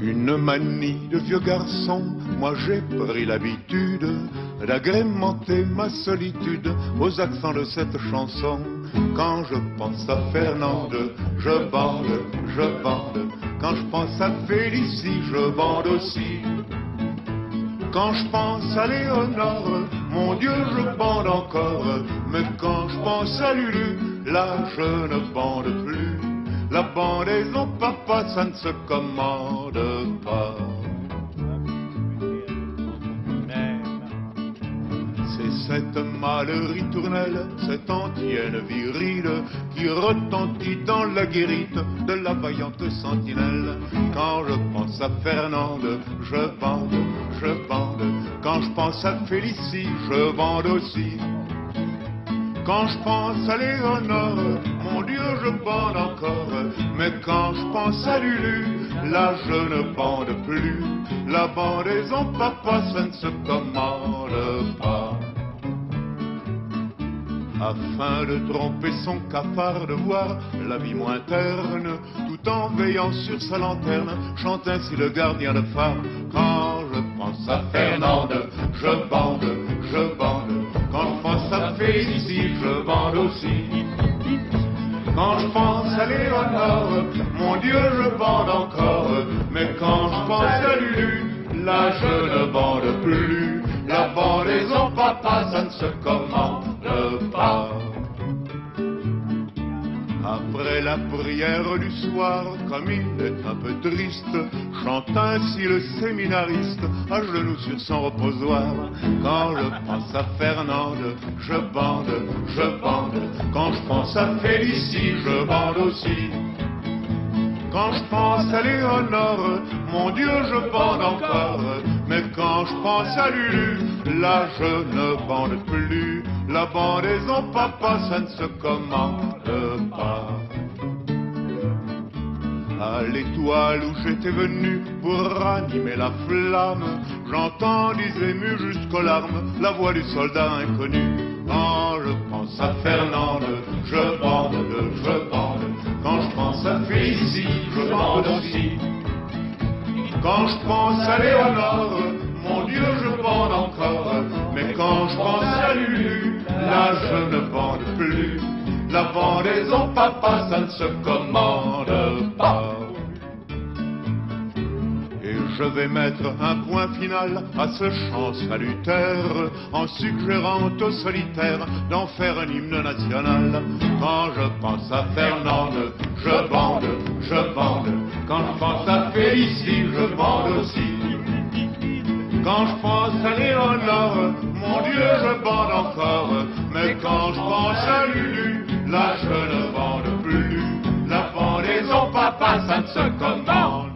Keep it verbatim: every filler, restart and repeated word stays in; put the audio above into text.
Une manie de vieux garçon, moi j'ai pris l'habitude d'agrémenter ma solitude aux accents de cette chanson. Quand je pense à Fernande, je bande, je bande. Quand je pense à Félicie, je bande aussi. Quand je pense à Léonore, mon Dieu, je bande encore. Mais quand je pense à Lulu, là je ne bande plus. La bandaison, papa, ça ne se commande pas. C'est cette mâle ritournelle, cette antienne virile qui retentit dans la guérite de la vaillante sentinelle. Quand je pense à Fernande, je bande, je bande. Quand je pense à Félicie, je bande aussi. Quand je pense à Léonore, mon Dieu, je bande encore. Mais quand je pense à Lulu, là je ne bande plus. La bandaison, papa, ça ne se commande pas. Afin de tromper son cafard, de voir la vie moins terne, tout en veillant sur sa lanterne, chante ainsi le gardien de phare. Quand je pense à Fernande, je bande, je bande. Quand je pense à Félicie, je bande aussi. Quand je pense à Léonore, mon Dieu, je bande encore. Mais quand je pense à Lulu, là je ne bande plus. La bandaison, papa, ça ne se commande pas. Après la prière du soir, comme il est un peu triste, chante ainsi le séminariste, à genoux sur son reposoir. Quand je pense à Fernande, je bande, je bande. Quand je pense à Félicie, je bande aussi. Quand je pense à Léonore, mon Dieu, je bande encore. Mais quand je pense à Lulu, là je ne bande plus. La bandaison, papa, ça ne se commande pas. À l'étoile où j'étais venu pour ranimer la flamme, j'entendis ému jusqu'aux larmes la voix du soldat inconnu. Quand je pense à Fernande, je bande, je bande. Quand je pense à Félicie, je bande aussi. Quand je pense à Léonore, mon Dieu, je bande encore. Mais quand je pense à Lulu, là je ne bande plus. La bandaison, papa, ça ne se commande pas. Et je vais mettre un point final à ce chant salutaire, en suggérant au solitaire d'en faire un hymne national. Quand je pense à Fernande, je bande, je bande. Quand je pense à Félicie, je bande aussi. Quand je pense à Léonore, mon Dieu, je bande encore. Mais quand je pense à Lulu, là je ne bande plus. La bandaison, papa, ça ne se commande